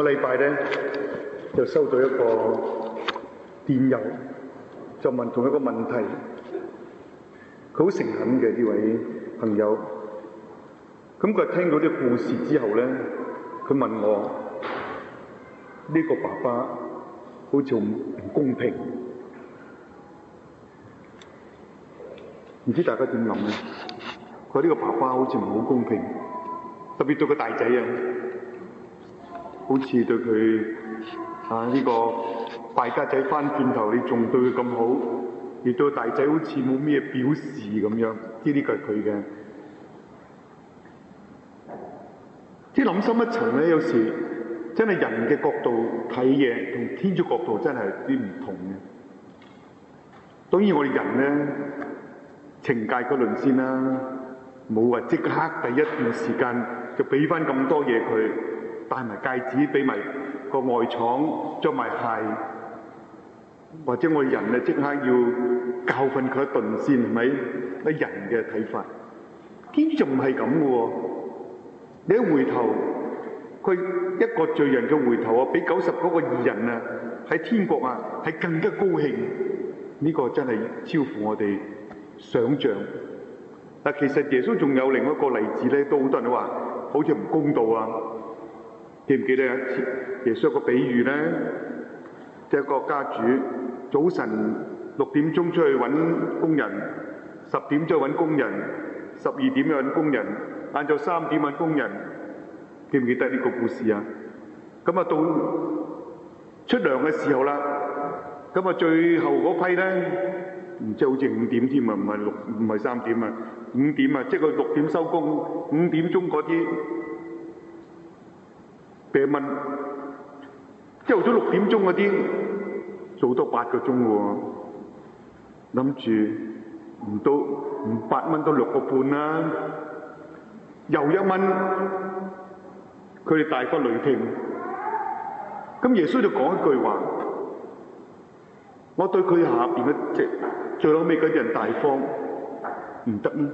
個禮拜咧就收到一個電郵，就問同一個問題。佢好誠懇嘅呢位朋友，咁佢聽到啲故事之後咧，佢問我呢個爸爸好似唔公平，唔知大家點諗咧？佢話呢個爸爸好似唔好公平，特別對個大仔啊，好似對佢呢個敗家仔翻轉頭，你仲對佢咁好，而對個大仔好似冇咩表示咁樣。呢個係佢嘅。即係諗深一層咧，有時真係人嘅角度睇嘢，同天主角度真係有啲唔同嘅。當然我哋人咧，懲戒嗰輪先啦，冇話即刻第一段時間就俾翻咁多嘢佢，戴埋戒指，俾埋個外廠，着埋鞋，或者我哋人咧即刻要教訓佢一頓先，係咪？啲人嘅睇法，天主就唔係咁嘅喎。你一回頭，佢一個罪人嘅回頭啊，比99個義人啊，喺天國啊係更加高興。呢個真係超乎我哋想像。但其實耶穌仲有另一個例子咧，都好多人都話好似唔公道啊。記唔記得有一次耶穌有個比喻咧，即係一個家主早晨6點鐘出去揾工人，10點出去揾工人，12點揾工人，晏晝3點揾工人。記唔記得呢個故事啊？咁啊到出糧嘅時候啦，咁啊最後嗰批咧，唔知好似5點添啊，唔係3點啊，5點啊，即係佢6點收工，5點鐘嗰啲俾蚊，朝頭早6點鐘嗰啲做多8個鐘喎，諗住唔8蚊都6個半啦，又1蚊，佢哋大發雷霆。咁耶穌就講一句話：我對佢下邊嘅最後尾嗰啲人大方，唔得咩？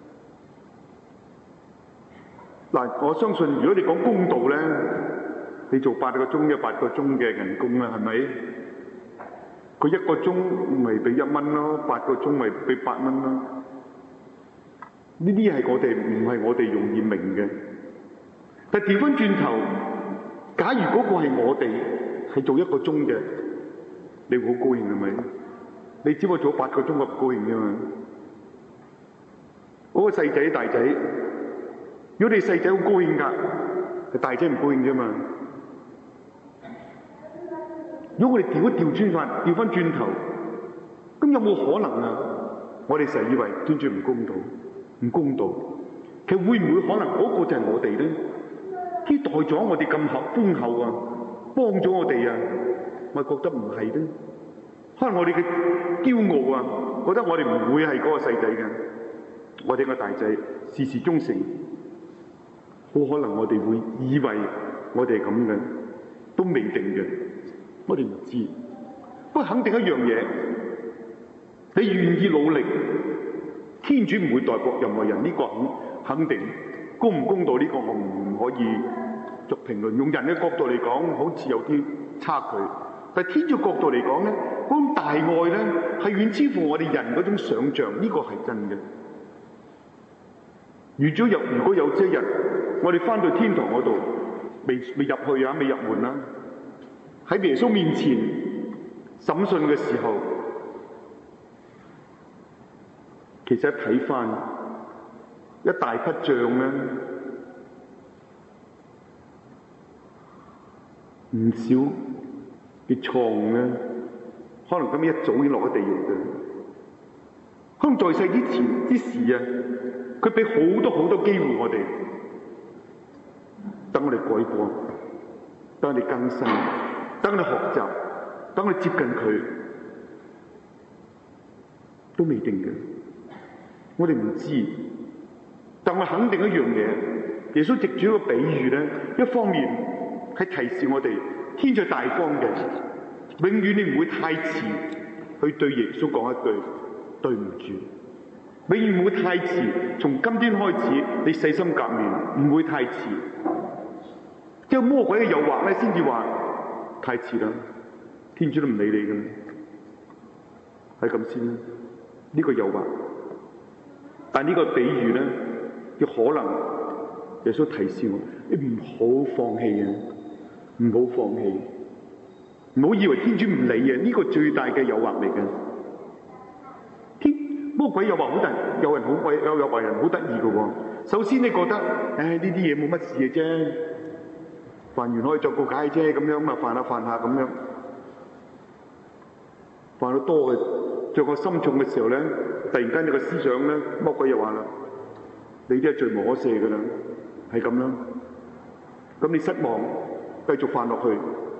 嗱，我相信如果你講公道咧，你做8個鐘嘅8個鐘嘅人工啦，係咪？佢1個鐘咪俾1蚊咯，8個鐘咪俾8蚊咯。呢啲係我哋唔係我哋容易明嘅。但調翻轉頭，假如嗰個係我哋係做1個鐘嘅，你會好高興係咪？你只不過做8個鐘，我唔高興啫嘛。嗰個細仔大仔，如果你細仔好高興㗎，大仔唔高興啫嘛。如果我哋調翻轉頭，咁有冇可能啊？我哋成日以為天主唔公道，其實會唔會可能嗰個就係我哋咧？期待咗我哋咁豐厚啊，幫咗我哋啊，我覺得唔係咧。可能我哋嘅驕傲啊，覺得我哋唔會係嗰個細仔嘅，我哋個大仔事事忠誠，好可能我哋會以為我哋係咁嘅，都未定嘅，我哋唔知。不過肯定一樣嘢，你願意努力，天主唔會代薄任何人，呢個肯定。公唔公道呢個我唔可以作評論。用人嘅角度嚟講，好似有啲差距。但係天主角度嚟講咧，嗰種大愛咧係遠超乎我哋人嗰種想像，呢個係真嘅。如果有一日我哋翻到天堂嗰度，未入去啊，未入門啦，喺耶穌面前審訊嘅時候，其實睇翻一大筆帳咧，唔少嘅錯誤咧，可能咁一早已經落咗地獄嘅。可能在世之前之時啊，佢俾好多機會我哋，等我哋改過，等我哋更新，等我哋學習，等我哋接近佢，都未定嘅。我哋唔知。但我肯定一樣嘢，耶穌藉住一個比喻咧，一方面係提示我哋天主大方嘅，永遠你唔會太遲去對耶穌講一句對唔住，永遠唔會太遲。從今天開始，你洗心革面，唔會太遲。 即係魔鬼嘅誘惑咧，先至話太遲啦，天主都唔理你嘅，係咁先啦。呢個誘惑，但呢個比喻咧，有可能耶穌提示我：你唔好放棄啊，唔好放棄，唔好以為天主唔理啊！呢個最大嘅誘惑嚟嘅。魔鬼誘惑好大，有人誘惑人好得意嘅喎。首先你覺得，呢啲嘢冇乜事嘅啫，犯完可以作個解啫，咁樣啊，犯下咁樣，犯到多嘅，着個心重嘅時候咧，突然間你個思想咧，魔鬼又話啦，你啲係罪無可赦嘅啦，係咁啦。咁你失望，繼續犯落去，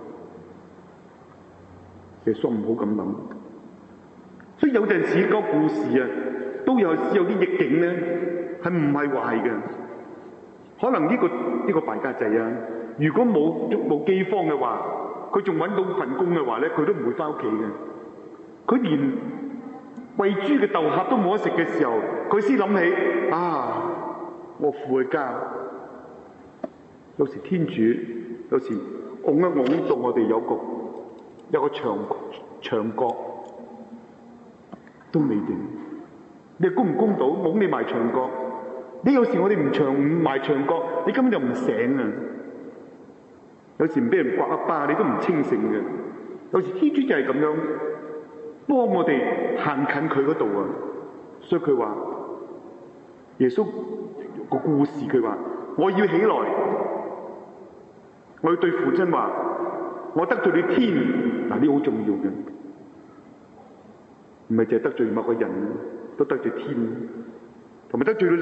耶穌唔好咁諗。所以有陣時個故事啊，都有啲逆境咧，係唔係壞嘅？可能呢個敗家仔啊，如果冇饑荒嘅話，佢仲揾到份工嘅話咧，佢都唔會翻屋企嘅。佢連餵豬嘅豆殼都冇得食嘅時候，佢先諗起啊，我父嘅家。有時天主有時拱一拱到我哋有個牆角。都未定，你公唔公道？拱你埋牆角，你有時我哋唔埋牆角，你根本就唔醒啊！有時唔俾人刮一巴，你都唔清醒嘅。有時天主就係咁樣幫我哋行近佢嗰度啊！所以佢話耶穌個故事，佢話我要起來，我要對父親話，我得罪你天，嗱，呢好重要嘅。唔係淨係得罪某個人，都得罪天，同埋得罪到你。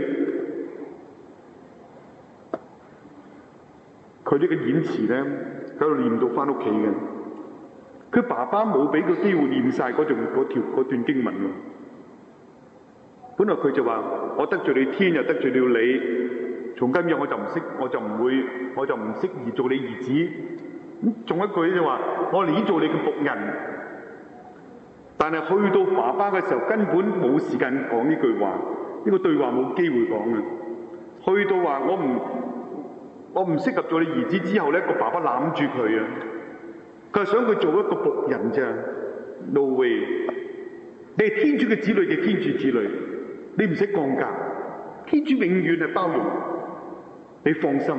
佢呢個演詞咧，喺度念到翻屋企嘅。佢爸爸冇俾個機會念晒嗰段經文喎。本來佢就話：我得罪你天，又得罪了你。從今日我就唔適宜做你兒子。咁仲一句就話：我寧願做你嘅僕人。但係去到爸爸嘅時候，根本冇時間講呢句話，呢個對話冇機會講嘅。去到話我唔適合做你兒子之後咧，個爸爸攬住佢啊，佢係想佢做一個僕人咋。No way！ 你係天主嘅子女嘅天主子女，你唔使降格，天主永遠係包容，你放心。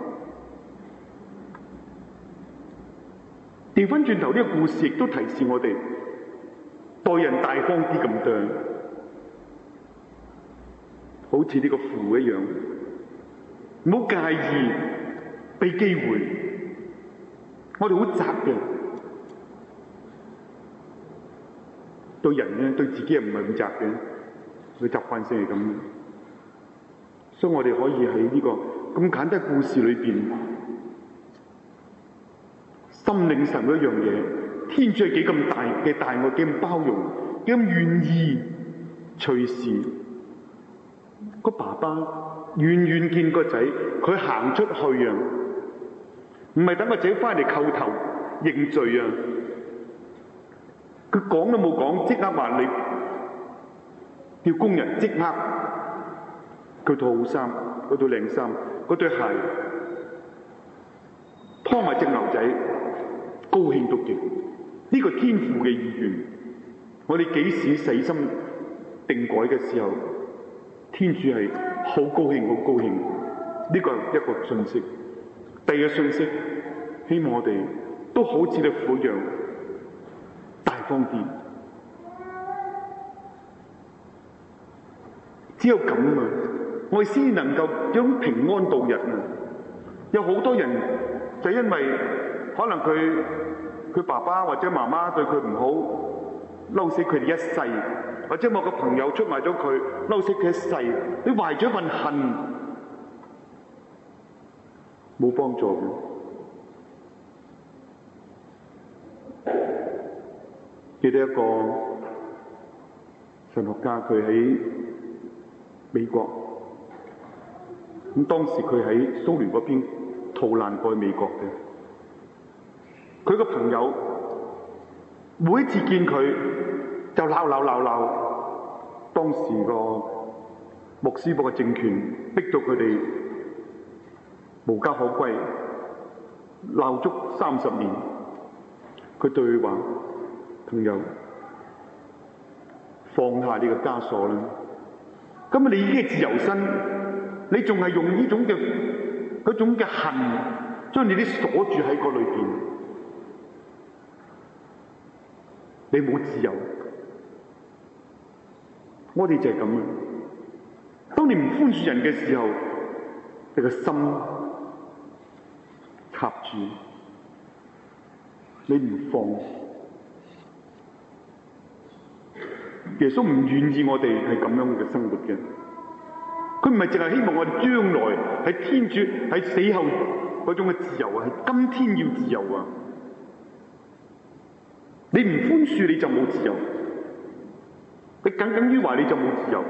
調翻轉頭呢個故事亦都提示我哋。待人大方啲咁多，好似呢個父一樣，唔好介意俾機會。我哋好窄嘅，對人咧，對自己又唔係咁窄嘅，佢習慣性係咁。所以我哋可以喺呢個咁簡單故事裏邊，心領神嗰一樣嘢。天主係幾咁大嘅大愛，幾咁包容，幾咁願意隨時。個爸爸遠見個仔，佢行出去啊，唔係等個仔翻嚟叩頭認罪啊。佢講都冇講，即刻話你叫工人即刻佢套好衫，嗰套靚衫，嗰對鞋，拖埋隻牛仔，高興到極。呢個天父嘅意願，我哋幾時細心定改嘅時候，天主係好高興，好高興。呢個係一個信息。第二個信息，希望我哋都好似你父一樣大方啲。只有咁啊，我哋先能夠將平安度日啊！有好多人就因為可能佢爸爸或者媽媽對佢唔好，嬲死佢哋一世；或者某個朋友出賣咗佢，嬲死佢一世。你懷咗份恨，冇幫助嘅。記得一個神學家，佢喺美國，咁當時佢喺蘇聯嗰邊逃難過去美國嘅。佢個朋友每一次見佢就鬧，當時個穆斯林嘅政權逼到佢哋無家可歸， 鬧足30年，佢對佢話：朋友，放下呢個枷鎖啦！今日你已經係自由身，你仲係用呢種嘅嗰種嘅恨，將你啲鎖住喺個裏邊，你冇自由。我哋就係咁樣。當你唔寬恕人嘅時候，你個心插住，你唔放。耶穌唔願意我哋係咁樣嘅生活嘅。佢唔係淨係希望我哋將來喺天主喺死後嗰種嘅自由啊，係今天要自由啊！你唔寬恕你就冇自由，你耿耿於懷你就冇自由。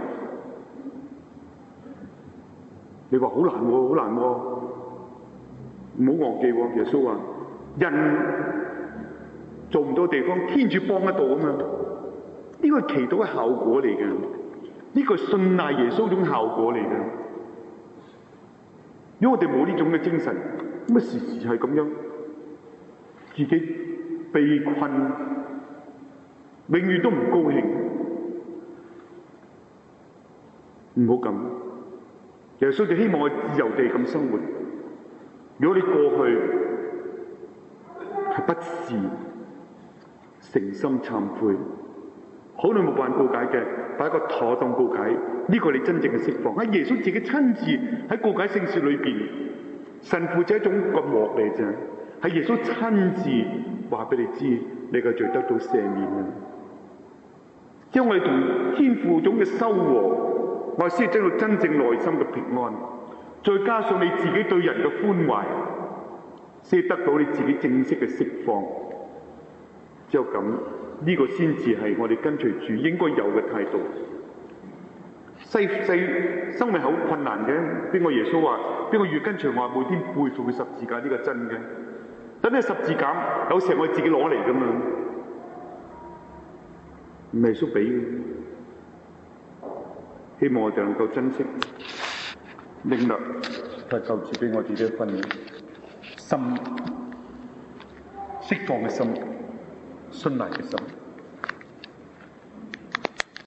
你話好難喎，好難喎！唔好忘記喎，耶穌話：人做唔到地方，天主幫得到啊嘛！呢個係祈禱嘅效果嚟嘅，呢個係信賴耶穌種效果嚟嘅。如果我哋冇呢種嘅精神，咁啊時時係咁樣，自己被困，永遠都唔高興。唔好咁，耶穌就希望我自由地咁生活。如果你過去係不是誠心懺悔，好耐冇辦告解嘅，擺一個妥當告解，呢個你真正嘅釋放。喺耶穌自己親自喺告解聖事裏邊，神父就係一種個幕嚟啫，係耶穌親自話俾你知，你嘅罪得到赦免啊！將我哋同天父種嘅修和，我先知道真正內心嘅平安，再加上你自己對人嘅寬懷，先得到你自己正式嘅釋放。之後咁，呢個先至係我哋跟隨主應該有嘅態度。世生命係好困難嘅，邊個耶穌話？邊個越跟隨我，每天背負佢十字架，呢個真嘅。等呢十字架，有時係我哋自己攞嚟噶嘛，唔係耶穌俾嘅。希望我哋能夠珍惜、領略，係救主俾我哋呢一份心釋放嘅心、信賴嘅心。